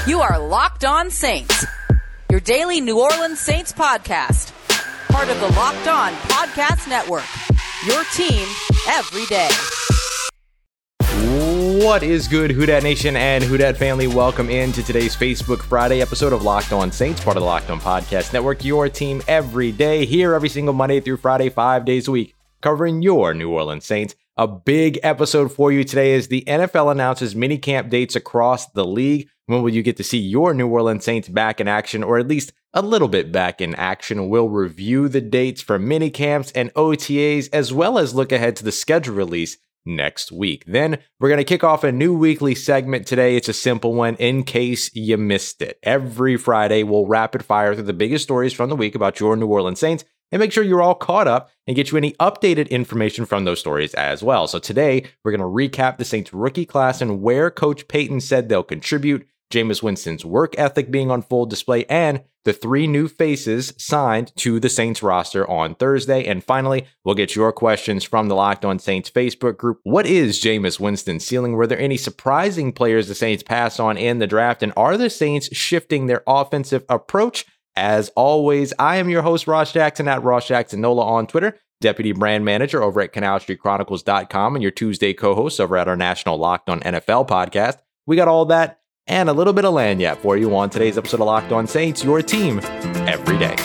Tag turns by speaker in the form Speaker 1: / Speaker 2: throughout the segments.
Speaker 1: You are Locked On Saints, your daily New Orleans Saints podcast. Part of the Locked On Podcast Network, your team every day.
Speaker 2: What is good, Who Dat Nation and Who Dat family? Welcome into today's Facebook Friday episode of Locked On Saints, part of the Locked On Podcast Network, your team every day, here every single Monday through Friday, 5 days a week, covering your New Orleans Saints. A big episode for you today as the NFL announces minicamp dates across the league. When will you get to see your New Orleans Saints back in action, or at least a little bit back in action? We'll review the dates for minicamps and OTAs, as well as look ahead to the schedule release next week. Then we're going to kick off a new weekly segment today. It's a simple one in case you missed it. Every Friday, we'll rapid fire through the biggest stories from the week about your New Orleans Saints and make sure you're all caught up and get you any updated information from those stories as well. So today, we're going to recap the Saints rookie class and where Coach Payton said they'll contribute, Jameis Winston's work ethic being on full display, and the 3 new faces signed to the Saints roster on Thursday. And finally, we'll get your questions from the Locked On Saints Facebook group. What is Jameis Winston's ceiling? Were there any surprising players the Saints pass on in the draft? And are the Saints shifting their offensive approach? As always, I am your host, Ross Jackson, at Ross Jackson Nola on Twitter, Deputy Brand Manager over at CanalStreetChronicles.com, and your Tuesday co-host over at our national Locked On NFL podcast. We got all that and a little bit of lagniappe for you on today's episode of Locked On Saints, your team every day.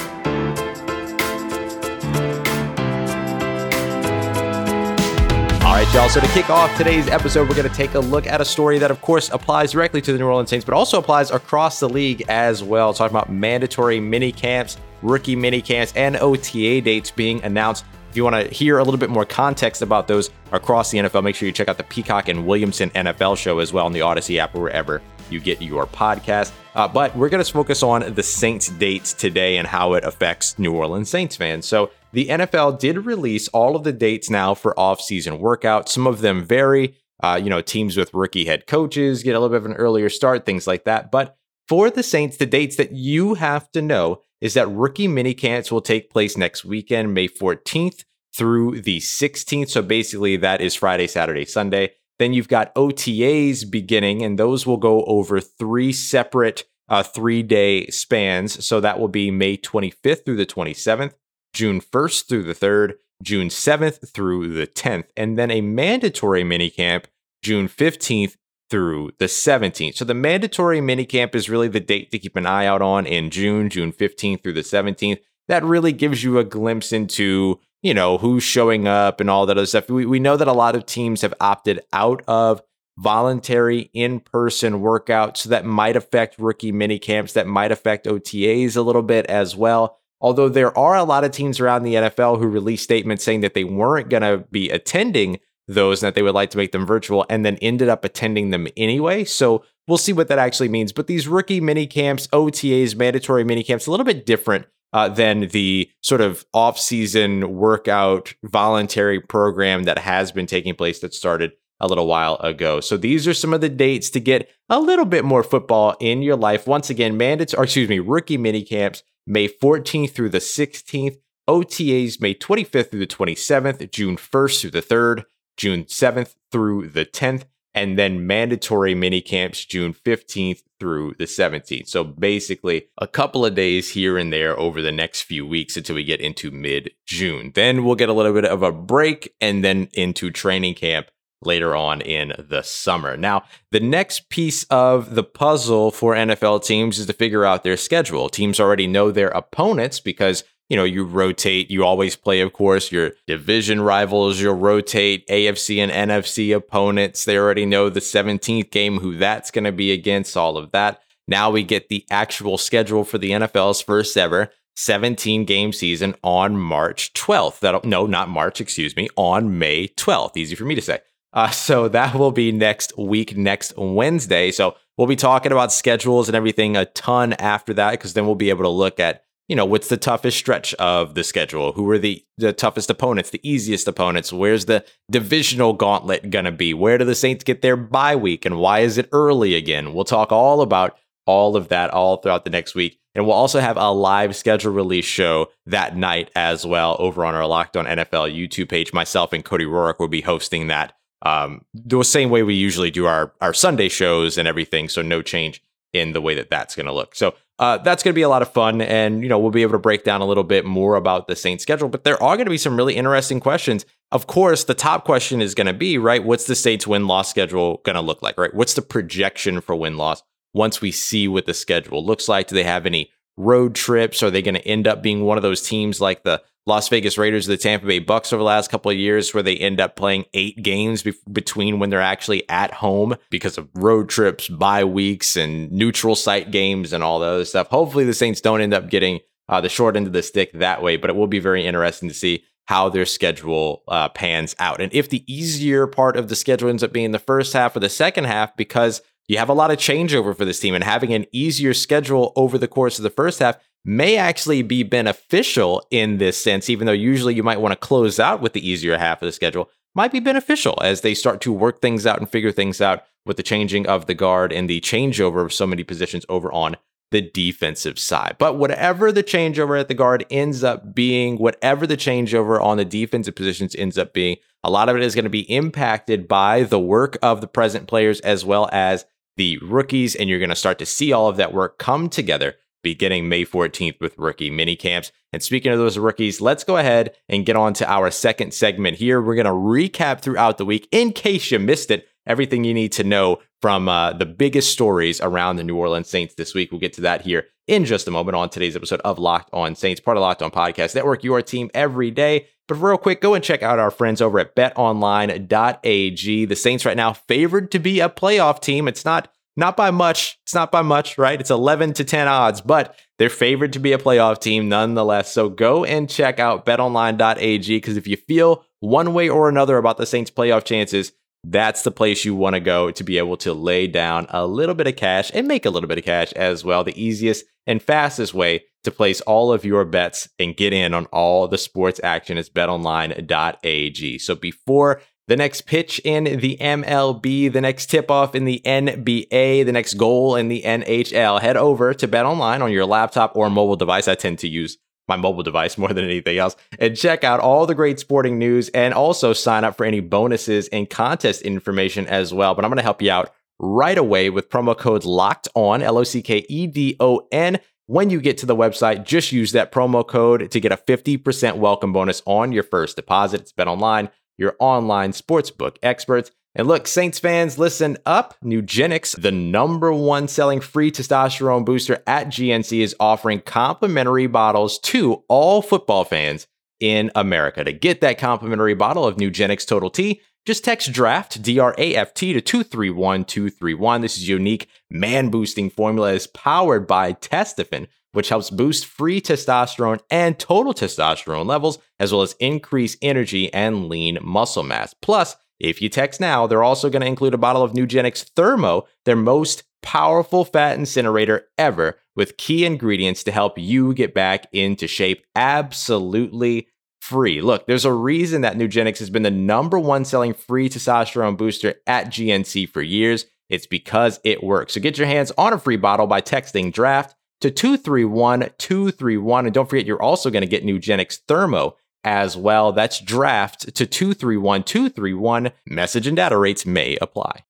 Speaker 2: All right, y'all. So to kick off today's episode, we're going to take a look at a story that, of course, applies directly to the New Orleans Saints, but also applies across the league as well. Talking about mandatory mini camps, rookie mini camps, and OTA dates being announced. If you want to hear a little bit more context about those across the NFL, make sure you check out the Peacock and Williamson NFL show as well on the Odyssey app or wherever you get your podcast. But we're going to focus on the Saints dates today and how it affects New Orleans Saints fans. So the NFL did release all of the dates now for off-season workouts. Some of them vary. Teams with rookie head coaches get a little bit of an earlier start, things like that. But for the Saints, the dates that you have to know is that rookie minicamps will take place next weekend, May 14th through the 16th. So basically that is Friday, Saturday, Sunday. Then you've got OTAs beginning, and those will go over 3 separate 3-day spans. So that will be May 25th through the 27th, June 1st through the 3rd, June 7th through the 10th, and then a mandatory minicamp, June 15th through the 17th. So the mandatory minicamp is really the date to keep an eye out on in June 15th through the 17th. That really gives you a glimpse into, who's showing up and all that other stuff. We know that a lot of teams have opted out of voluntary in-person workouts, so that might affect rookie minicamps, that might affect OTAs a little bit as well. Although there are a lot of teams around the NFL who released statements saying that they weren't going to be attending those and that they would like to make them virtual, and then ended up attending them anyway. So we'll see what that actually means. But these rookie minicamps, OTAs, mandatory minicamps, a little bit different than the sort of off-season workout voluntary program that has been taking place that started a little while ago. So these are some of the dates to get a little bit more football in your life. Once again, rookie minicamps, May 14th through the 16th, OTAs May 25th through the 27th, June 1st through the 3rd, June 7th through the 10th, and then mandatory minicamps June 15th through the 17th. So basically a couple of days here and there over the next few weeks until we get into mid-June. Then we'll get a little bit of a break and then into training camp later on in the summer. Now, the next piece of the puzzle for NFL teams is to figure out their schedule. Teams already know their opponents because, you rotate. You always play, of course, your division rivals. You'll rotate AFC and NFC opponents. They already know the 17th game, who that's going to be against, all of that. Now we get the actual schedule for the NFL's first ever 17-game season on March 12th. On May 12th. Easy for me to say. So that will be next week, next Wednesday. So we'll be talking about schedules and everything a ton after that, because then we'll be able to look at, what's the toughest stretch of the schedule? Who are the toughest opponents, the easiest opponents? Where's the divisional gauntlet going to be? Where do the Saints get their bye week? And why is it early again? We'll talk all about all of that all throughout the next week. And we'll also have a live schedule release show that night as well over on our Locked On NFL YouTube page. Myself and Cody Roark will be hosting that the same way we usually do our Sunday shows and everything. So no change in the way that that's going to look. So that's going to be a lot of fun. And, we'll be able to break down a little bit more about the Saints schedule. But there are going to be some really interesting questions. Of course, the top question is going to be, right, what's the Saints win-loss schedule going to look like, right? What's the projection for win-loss once we see what the schedule looks like? Do they have any road trips? Are they going to end up being one of those teams like the Las Vegas Raiders or the Tampa Bay Bucks over the last couple of years where they end up playing 8 games between when they're actually at home because of road trips, bye weeks, and neutral site games and all the other stuff? Hopefully the Saints don't end up getting the short end of the stick that way, but it will be very interesting to see how their schedule pans out. And if the easier part of the schedule ends up being the first half or the second half, because you have a lot of changeover for this team, and having an easier schedule over the course of the first half may actually be beneficial in this sense, even though usually you might want to close out with the easier half of the schedule, might be beneficial as they start to work things out and figure things out with the changing of the guard and the changeover of so many positions over on the defensive side. But whatever the changeover at the guard ends up being, whatever the changeover on the defensive positions ends up being, a lot of it is going to be impacted by the work of the present players as well as the rookies, and you're going to start to see all of that work come together beginning May 14th with rookie mini camps. And speaking of those rookies, let's go ahead and get on to our second segment here. We're going to recap throughout the week, in case you missed it, everything you need to know from the biggest stories around the New Orleans Saints this week. We'll get to that here in just a moment on today's episode of Locked On Saints, part of Locked On Podcast Network, your team every day. But real quick, go and check out our friends over at betonline.ag. The Saints right now favored to be a playoff team. It's not by much. It's not by much, right? It's 11-10 odds, but they're favored to be a playoff team nonetheless. So go and check out betonline.ag, because if you feel one way or another about the Saints' playoff chances, that's the place you want to go to be able to lay down a little bit of cash and make a little bit of cash as well. The easiest and fastest way to place all of your bets and get in on all the sports action is betonline.ag. So before the next pitch in the MLB, the next tip-off in the NBA, the next goal in the NHL, head over to BetOnline on your laptop or mobile device. I tend to use my mobile device more than anything else, and check out all the great sporting news, and also sign up for any bonuses and contest information as well. But I'm going to help you out right away with promo code LOCKEDON, LOCKEDON. When you get to the website, just use that promo code to get a 50% welcome bonus on your first deposit. It's BetOnline, your online sportsbook experts. And look, Saints fans, listen up. Nugenix, the #1 selling free testosterone booster at GNC, is offering complimentary bottles to all football fans in America. To get that complimentary bottle of Nugenix Total T, just text DRAFT, D-R-A-F-T, to 231231. This is unique man-boosting formula is powered by Testofen, which helps boost free testosterone and total testosterone levels, as well as increase energy and lean muscle mass. Plus, if you text now, they're also going to include a bottle of Nugenix Thermo, their most powerful fat incinerator ever, with key ingredients to help you get back into shape absolutely free. Look, there's a reason that Nugenix has been the #1 selling free testosterone booster at GNC for years. It's because it works. So get your hands on a free bottle by texting DRAFT to 231231. And don't forget, you're also going to get Nugenix Thermo as well. That's DRAFT to 231231. Message and data rates may apply.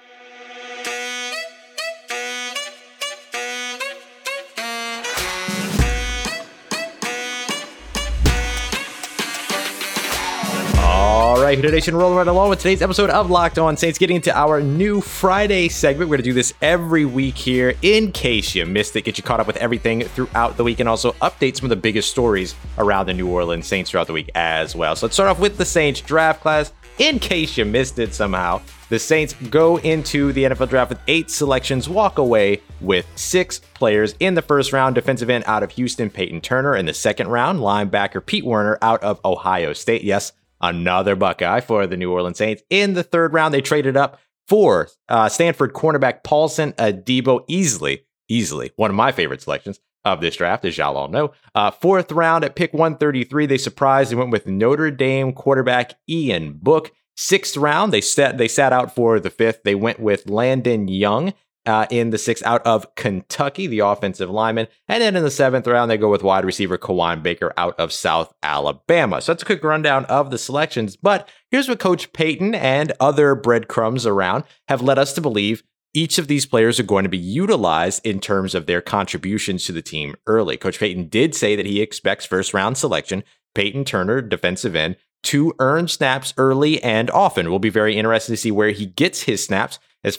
Speaker 2: All right, Hooter Nation, rolling right along with today's episode of Locked On Saints, getting into our new Friday segment. We're going to do this every week here. In case you missed it, get you caught up with everything throughout the week, and also update some of the biggest stories around the New Orleans Saints throughout the week as well. So let's start off with the Saints draft class. In case you missed it somehow, the Saints go into the NFL draft with 8 selections, walk away with 6 players. In the first round, defensive end out of Houston, Peyton Turner. In the second round, linebacker Pete Werner out of Ohio State. Yes, another Buckeye for the New Orleans Saints. In the third round, they traded up for Stanford cornerback Paulson Adebo. Easily one of my favorite selections of this draft, as y'all all know. Fourth round at pick 133, they surprised and went with Notre Dame quarterback Ian Book. Sixth round, they sat out for the fifth. They went with Landon Young in the sixth out of Kentucky, the offensive lineman. And then in the seventh round, they go with wide receiver Kawan Baker out of South Alabama. So that's a quick rundown of the selections. But here's what Coach Payton and other breadcrumbs around have led us to believe each of these players are going to be utilized in terms of their contributions to the team early. Coach Payton did say that he expects first-round selection, Peyton Turner, defensive end, to earn snaps early and often. We'll be very interested to see where he gets his snaps, as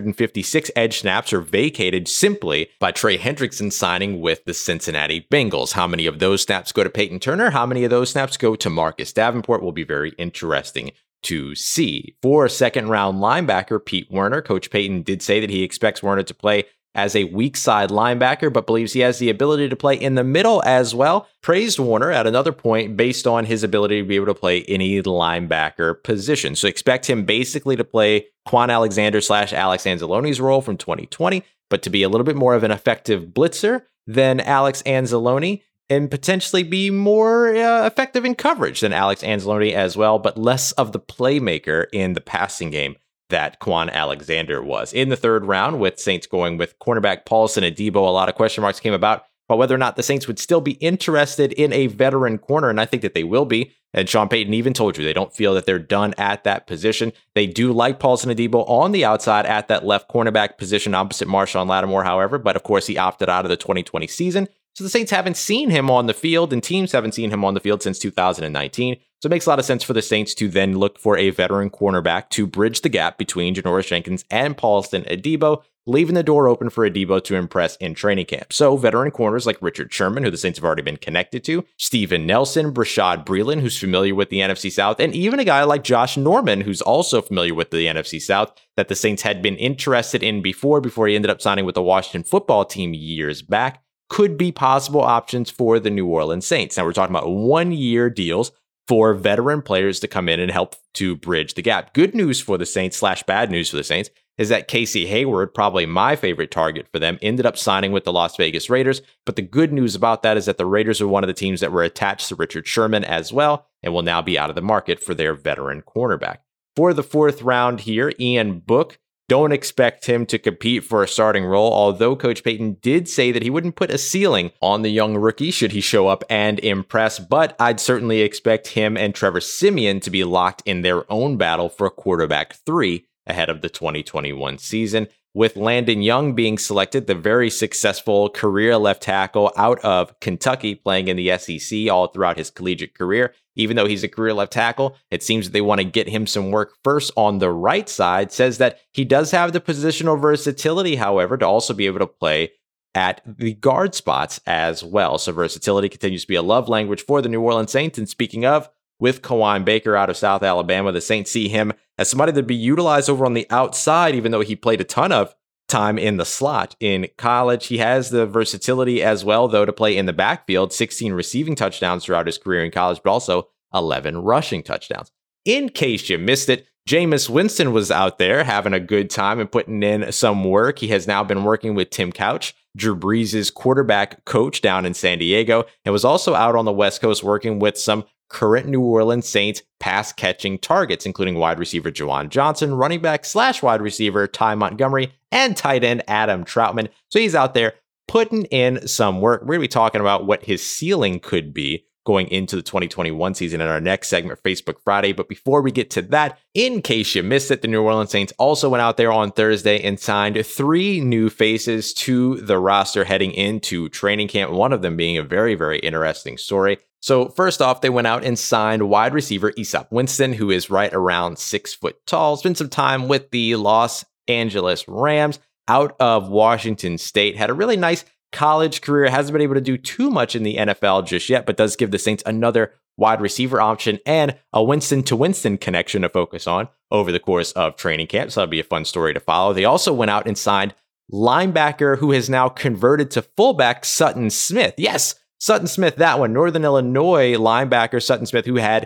Speaker 2: 556 edge snaps are vacated simply by Trey Hendrickson signing with the Cincinnati Bengals. How many of those snaps go to Peyton Turner? How many of those snaps go to Marcus Davenport will be very interesting to see. For a second-round linebacker, Pete Werner, Coach Payton did say that he expects Werner to play as a weak side linebacker, but believes he has the ability to play in the middle as well. Praised Werner at another point based on his ability to be able to play any linebacker position. So expect him basically to play Quan Alexander / Alex Anzalone's role from 2020, but to be a little bit more of an effective blitzer than Alex Anzalone, and potentially be more effective in coverage than Alex Anzalone as well, but less of the playmaker in the passing game that Quan Alexander was. In the third round, with Saints going with cornerback Paulson Adebo, a lot of question marks came about whether or not the Saints would still be interested in a veteran corner, and I think that they will be. And Sean Payton even told you they don't feel that they're done at that position. They do like Paulson Adebo on the outside at that left cornerback position opposite Marshawn Lattimore, however, but of course he opted out of the 2020 season. So the Saints haven't seen him on the field, and teams haven't seen him on the field since 2019. So it makes a lot of sense for the Saints to then look for a veteran cornerback to bridge the gap between Janoris Jenkins and Paulson Adebo, leaving the door open for Adebo to impress in training camp. So veteran corners like Richard Sherman, who the Saints have already been connected to, Steven Nelson, Brashad Breeland, who's familiar with the NFC South, and even a guy like Josh Norman, who's also familiar with the NFC South, that the Saints had been interested in before he ended up signing with the Washington football team years back, could be possible options for the New Orleans Saints. Now we're talking about 1-year deals for veteran players to come in and help to bridge the gap. Good news for the Saints / bad news for the Saints is that Casey Hayward, probably my favorite target for them, ended up signing with the Las Vegas Raiders. But the good news about that is that the Raiders are one of the teams that were attached to Richard Sherman as well, and will now be out of the market for their veteran cornerback. For the fourth round here, Ian Book. Don't expect him to compete for a starting role, although Coach Payton did say that he wouldn't put a ceiling on the young rookie should he show up and impress, but I'd certainly expect him and Trevor Siemian to be locked in their own battle for quarterback 3 ahead of the 2021 season. With Landon Young being selected, the very successful career left tackle out of Kentucky, playing in the SEC all throughout his collegiate career. Even though he's a career left tackle, it seems that they want to get him some work first on the right side. Says that he does have the positional versatility, however, to also be able to play at the guard spots as well. So versatility continues to be a love language for the New Orleans Saints. And speaking of, with Kawaan Baker out of South Alabama, the Saints see him as somebody to be utilized over on the outside, even though he played a ton of time in the slot in college. He has the versatility as well, though, to play in the backfield, 16 receiving touchdowns throughout his career in college, but also 11 rushing touchdowns. In case you missed it, Jameis Winston was out there having a good time and putting in some work. He has now been working with Tim Couch, Drew Brees' quarterback coach down in San Diego, and was also out on the West Coast working with some current New Orleans Saints pass-catching targets, including wide receiver Juwan Johnson, running back / wide receiver Ty Montgomery, and tight end Adam Troutman. So he's out there putting in some work. We're going to be talking about what his ceiling could be going into the 2021 season in our next segment, Facebook Friday. But before we get to that, in case you missed it, the New Orleans Saints also went out there on Thursday and signed 3 new faces to the roster heading into training camp, one of them being a very, very interesting story. So first off, they went out and signed wide receiver Easop Winston, who is right around 6 foot tall. Spent some time with the Los Angeles Rams out of Washington State. Had a really nice college career. Hasn't been able to do too much in the NFL just yet, but does give the Saints another wide receiver option and a Winston to Winston connection to focus on over the course of training camp. So that'll be a fun story to follow. They also went out and signed linebacker who has now converted to fullback, Sutton Smith. Yes, Sutton Smith, that one. Northern Illinois linebacker Sutton Smith, who had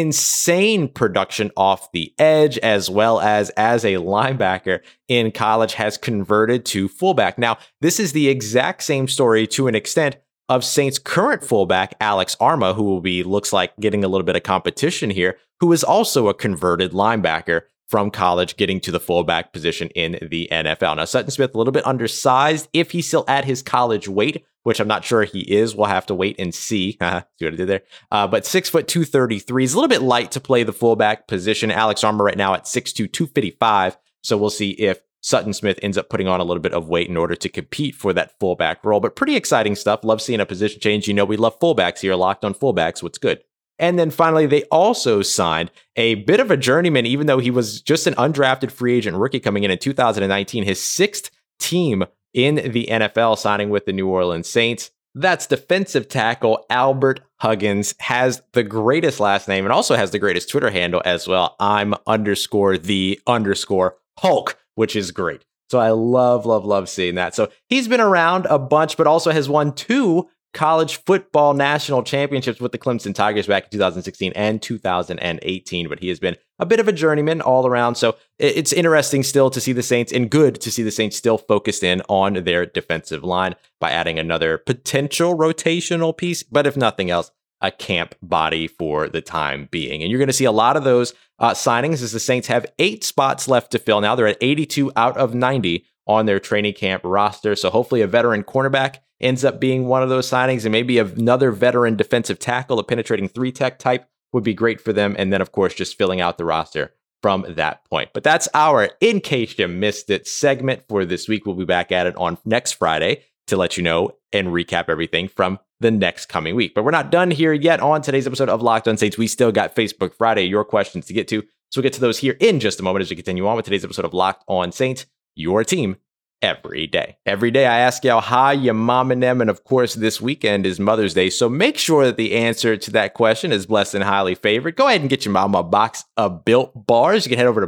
Speaker 2: insane production off the edge as well as a linebacker in college, has converted to fullback. Now, this is the exact same story to an extent of Saints' current fullback, Alex Arma, who will be, looks like, getting a little bit of competition here, who is also a converted linebacker from college, getting to the fullback position in the NFL. Now, Sutton Smith, a little bit undersized if he's still at his college weight, which I'm not sure he is. We'll have to wait and see. See what I did there? But 6 foot 233 is a little bit light to play the fullback position. Alex Arma right now at 6'2", 255. So we'll see if Sutton Smith ends up putting on a little bit of weight in order to compete for that fullback role. But pretty exciting stuff. Love seeing a position change. You know, we love fullbacks here. Locked on fullbacks. What's good? And then finally, they also signed a bit of a journeyman, even though he was just an undrafted free agent rookie coming in 2019, his sixth team in the NFL, signing with the New Orleans Saints. That's defensive tackle Albert Huggins, has the greatest last name and also has the greatest Twitter handle as well. I'm_the_Hulk, which is great. So I love seeing that. So he's been around a bunch, but also has won 2 college football national championships with the Clemson Tigers back in 2016 and 2018. But he has been a bit of a journeyman all around. So it's interesting still to see the Saints, and good to see the Saints still focused in on their defensive line by adding another potential rotational piece. But if nothing else, a camp body for the time being. And you're going to see a lot of those signings as the Saints have 8 spots left to fill. Now they're at 82 out of 90 on their training camp roster. So hopefully a veteran cornerback ends up being one of those signings, and maybe another veteran defensive tackle, a penetrating 3-tech type would be great for them. And then, of course, just filling out the roster from that point. But that's our In Case You Missed It segment for this week. We'll be back at it on next Friday to let you know and recap everything from the next coming week. But we're not done here yet on today's episode of Locked On Saints. We still got Facebook Friday, your questions to get to. So we'll get to those here in just a moment as we continue on with today's episode of Locked On Saints, your team every day. Every day I ask y'all how your mom and them, and of course this weekend is Mother's Day, so make sure that the answer to that question is blessed and highly favored. Go ahead and get your mama a box of Built Bars. You can head over to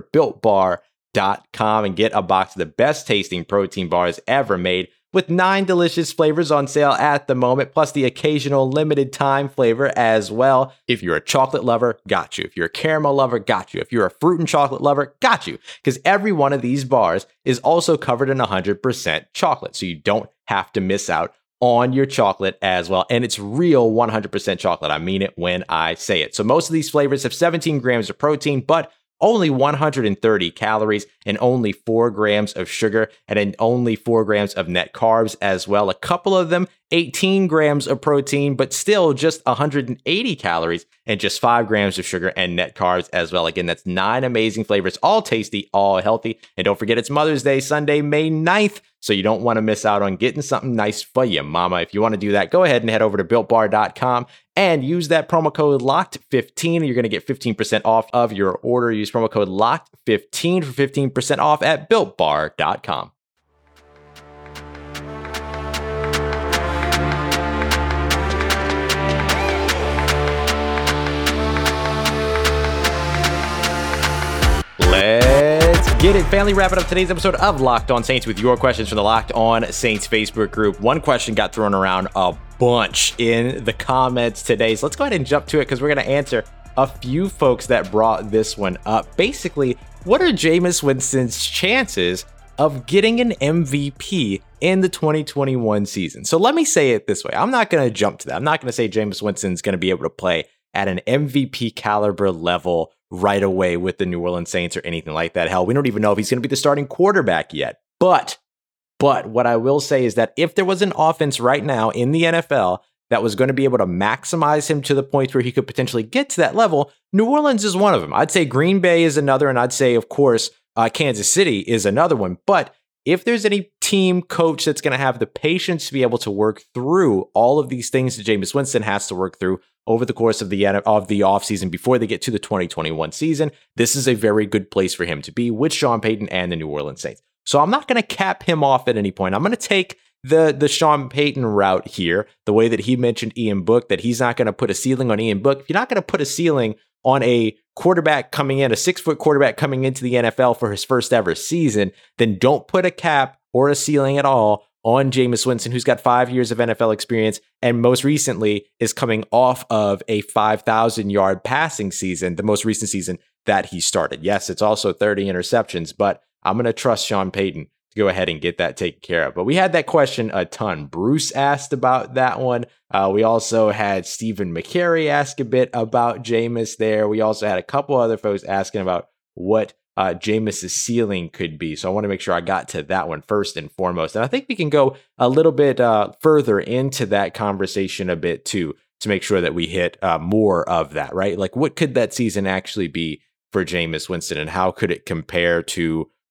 Speaker 2: BuiltBar.com and get a box of the best tasting protein bars ever made, with 9 delicious flavors on sale at the moment, plus the occasional limited time flavor as well. If you're a chocolate lover, got you. If you're a caramel lover, got you. If you're a fruit and chocolate lover, got you. Because every one of these bars is also covered in 100% chocolate, so you don't have to miss out on your chocolate as well. And it's real 100% chocolate. I mean it when I say it. So most of these flavors have 17 grams of protein, but only 130 calories and only 4 grams of sugar, and then only 4 grams of net carbs as well. A couple of them, 18 grams of protein, but still just 180 calories and just 5 grams of sugar and net carbs as well. Again, that's 9 amazing flavors, all tasty, all healthy. And don't forget, it's Mother's Day, Sunday, May 9th. So you don't want to miss out on getting something nice for your mama. If you want to do that, go ahead and head over to BuiltBar.com and use that promo code LOCKED15. You're going to get 15% off of your order. Use promo code LOCKED15 for 15% off at BuiltBar.com. Let's get it, family. Wrapping up today's episode of Locked On Saints with your questions from the Locked On Saints Facebook group. One question got thrown around a bunch in the comments today, so let's go ahead and jump to it because we're going to answer a few folks that brought this one up. Basically, what are Jameis Winston's chances of getting an MVP in the 2021 season? So let me say it this way. I'm not going to jump to that. I'm not going to say Jameis Winston's going to be able to play at an MVP caliber level right away with the New Orleans Saints or anything like that. Hell, we don't even know if he's going to be the starting quarterback yet. But what I will say is that if there was an offense right now in the NFL that was going to be able to maximize him to the point where he could potentially get to that level, New Orleans is one of them. I'd say Green Bay is another, and I'd say, of course, Kansas City is another one. But if there's any team coach that's going to have the patience to be able to work through all of these things that Jameis Winston has to work through over the course of the offseason before they get to the 2021 season, this is a very good place for him to be with Sean Payton and the New Orleans Saints. So I'm not going to cap him off at any point. I'm going to take the Sean Payton route here, the way that he mentioned Ian Book, that he's not going to put a ceiling on Ian Book. If you're not going to put a ceiling on a quarterback coming in, a 6-foot quarterback coming into the NFL for his first ever season, then don't put a cap or a ceiling at all on Jameis Winston, who's got 5 years of NFL experience and most recently is coming off of a 5,000-yard passing season, the most recent season that he started. Yes, it's also 30 interceptions, but I'm going to trust Sean Payton to go ahead and get that taken care of. But we had that question a ton. Bruce asked about that one. We also had Stephen McCary ask a bit about Jameis there. We also had a couple other folks asking about what Jameis's ceiling could be. So I want to make sure I got to that one first and foremost. And I think we can go a little bit further into that conversation a bit too, to make sure that we hit more of that, right? Like what could that season actually be for Jameis Winston and how could it compare to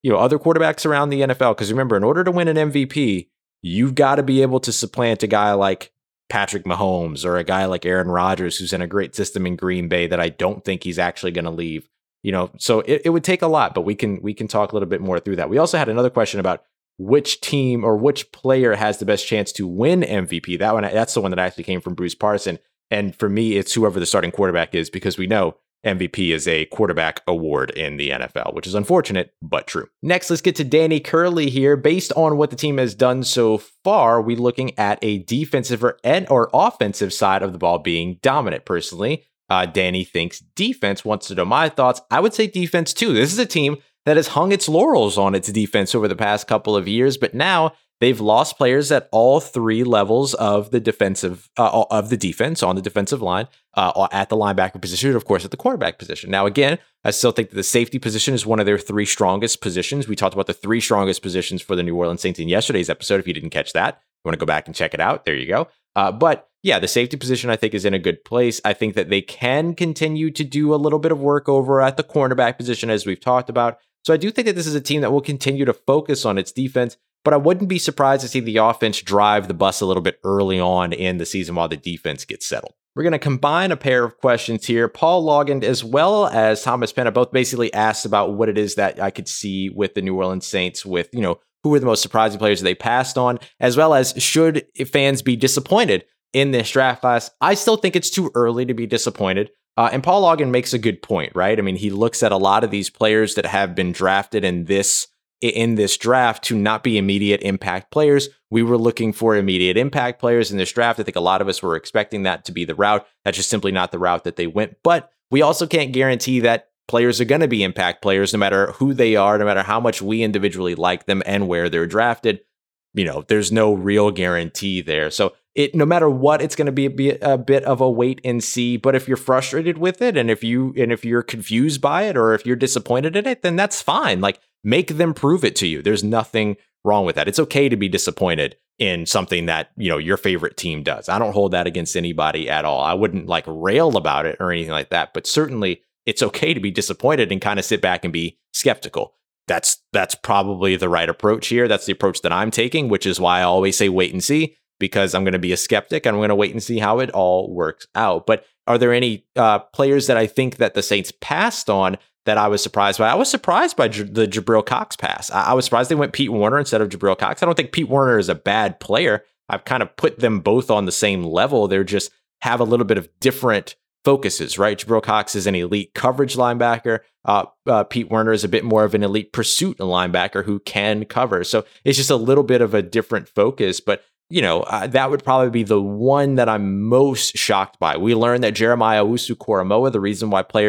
Speaker 2: other quarterbacks around the NFL. Because remember, in order to win an MVP, you've got to be able to supplant a guy like Patrick Mahomes or a guy like Aaron Rodgers, who's in a great system in Green Bay that I don't think he's actually going to leave. So it would take a lot, but we can talk a little bit more through that. We also had another question about which team or which player has the best chance to win MVP. That's the one that actually came from Bruce Parson. And for me, it's whoever the starting quarterback is, because we know MVP is a quarterback award in the NFL, which is unfortunate, but true. Next, let's get to Danny Curley here. Based on what the team has done so far, we're looking at a defensive or offensive side of the ball being dominant. Personally, Danny thinks defense. Wants to know my thoughts. I would say defense too. This is a team that has hung its laurels on its defense over the past couple of years, but now they've lost players at all three levels of the defense on the defensive line, at the linebacker position, of course, at the quarterback position. Now, again, I still think that the safety position is one of their three strongest positions. We talked about the three strongest positions for the New Orleans Saints in yesterday's episode. If you didn't catch that, you want to go back and check it out. There you go. But yeah, the safety position, I think, is in a good place. I think that they can continue to do a little bit of work over at the cornerback position, as we've talked about. So I do think that this is a team that will continue to focus on its defense, but I wouldn't be surprised to see the offense drive the bus a little bit early on in the season while the defense gets settled. We're going to combine a pair of questions here. Paul Logan as well as Thomas Penna both basically asked about what it is that I could see with the New Orleans Saints with, who were the most surprising players that they passed on, as well as should fans be disappointed in this draft class. I still think it's too early to be disappointed. And Paul Logan makes a good point, right? I mean, he looks at a lot of these players that have been drafted in this draft to not be immediate impact players. We were looking for immediate impact players in this draft. I think a lot of us were expecting that to be the route. That's just simply not the route that they went. But we also can't guarantee that players are going to be impact players, no matter who they are, no matter how much we individually like them and where they're drafted. There's no real guarantee there. So no matter what, it's going to be a bit of a wait and see. But if you're frustrated with it, and if you're confused by it, or if you're disappointed in it, then that's fine. Like, make them prove it to you. There's nothing wrong with that. It's okay to be disappointed in something that, your favorite team does. I don't hold that against anybody at all. I wouldn't rail about it or anything like that, but certainly it's okay to be disappointed and kind of sit back and be skeptical. That's probably the right approach here. That's the approach that I'm taking, which is why I always say wait and see, because I'm going to be a skeptic and I'm going to wait and see how it all works out. But are there any players that I think that the Saints passed on that I was surprised by? I was surprised by the Jabril Cox pass. I was surprised they went Pete Werner instead of Jabril Cox. I don't think Pete Werner is a bad player. I've kind of put them both on the same level. They're just have a little bit of different focuses, right? Jabril Cox is an elite coverage linebacker. Pete Werner is a bit more of an elite pursuit linebacker who can cover. So it's just a little bit of a different focus. But that would probably be the one that I'm most shocked by. We learned that Jeremiah Owusu-Koramoah, the reason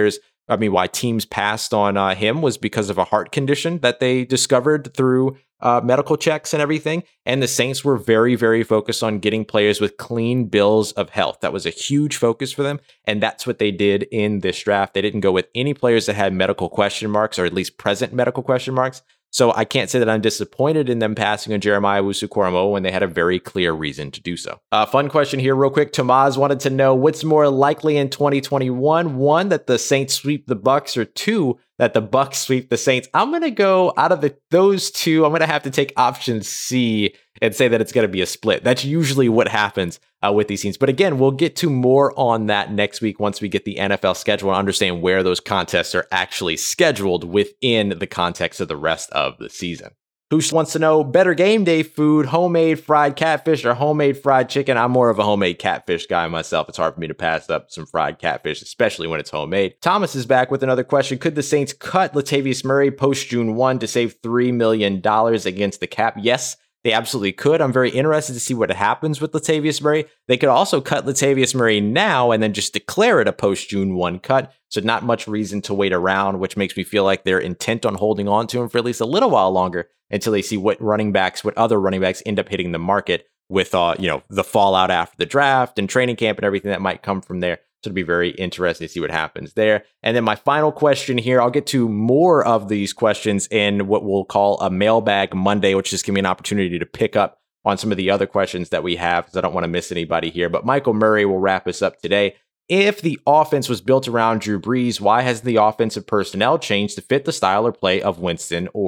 Speaker 2: why teams passed on him was because of a heart condition that they discovered through medical checks and everything. And the Saints were very, very focused on getting players with clean bills of health. That was a huge focus for them. And that's what they did in this draft. They didn't go with any players that had medical question marks, or at least present medical question marks. So I can't say that I'm disappointed in them passing on Jeremiah Owusu-Koramoah when they had a very clear reason to do so. Fun question here real quick. Tomas wanted to know what's more likely in 2021. One, that the Saints sweep the Bucs, or two, that the Bucs sweep the Saints. I'm going to go out of those two. I'm going to have to take option C and say that it's going to be a split. That's usually what happens with these teams. But again, we'll get to more on that next week once we get the NFL schedule and understand where those contests are actually scheduled within the context of the rest of the season. Who wants to know better game day food, homemade fried catfish or homemade fried chicken? I'm more of a homemade catfish guy myself. It's hard for me to pass up some fried catfish, especially when it's homemade. Thomas is back with another question. Could the Saints cut Latavius Murray post June 1 to save $3 million against the cap? Yes, they absolutely could. I'm very interested to see what happens with Latavius Murray. They could also cut Latavius Murray now and then just declare it a post June 1 cut. So not much reason to wait around, which makes me feel like they're intent on holding on to him for at least a little while longer until they see what other running backs end up hitting the market with, the fallout after the draft and training camp and everything that might come from there. So it'll be very interesting to see what happens there. And then my final question here, I'll get to more of these questions in what we'll call a Mailbag Monday, which just give me an opportunity to pick up on some of the other questions that we have, because I don't want to miss anybody here. But Michael Murray will wrap us up today. If the offense was built around Drew Brees, why has the offensive personnel changed to fit the style or play of Winston or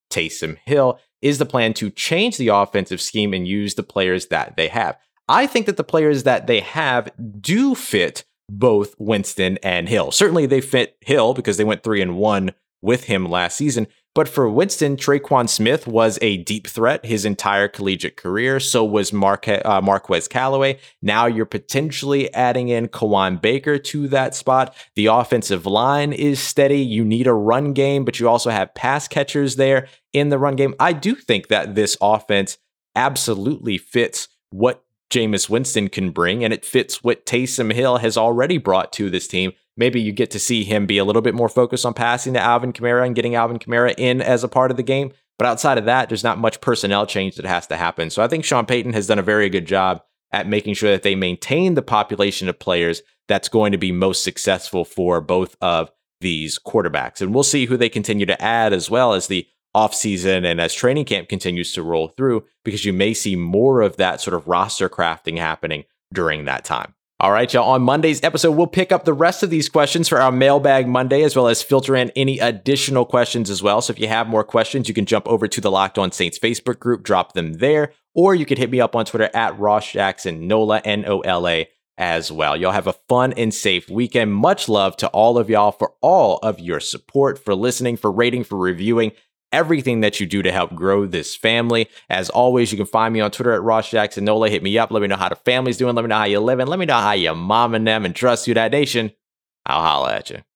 Speaker 2: Taysom Hill. Is the plan to change the offensive scheme and use the players that they have? I think that the players that they have do fit both Winston and Hill. Certainly they fit Hill because they went 3-1 with him last season. But for Winston, Traquan Smith was a deep threat his entire collegiate career. So was Marquez Callaway. Now you're potentially adding in Kawan Baker to that spot. The offensive line is steady. You need a run game, but you also have pass catchers there in the run game. I do think that this offense absolutely fits what Jameis Winston can bring, and it fits what Taysom Hill has already brought to this team. Maybe you get to see him be a little bit more focused on passing to Alvin Kamara and getting Alvin Kamara in as a part of the game. But outside of that, there's not much personnel change that has to happen. So I think Sean Payton has done a very good job at making sure that they maintain the population of players that's going to be most successful for both of these quarterbacks. And we'll see who they continue to add as well as the offseason and as training camp continues to roll through, because you may see more of that sort of roster crafting happening during that time. All right, y'all. On Monday's episode, we'll pick up the rest of these questions for our Mailbag Monday, as well as filter in any additional questions as well. So if you have more questions, you can jump over to the Locked On Saints Facebook group, drop them there, or you could hit me up on Twitter at Ross Jackson, Nola, Nola, as well. Y'all have a fun and safe weekend. Much love to all of y'all for all of your support, for listening, for rating, for reviewing, everything that you do to help grow this family. As always, you can find me on Twitter at Ross Jackson Nola. Hit me up. Let me know how the family's doing. Let me know how you're living. Let me know how your mom and them, and trust you, that nation. I'll holla at you.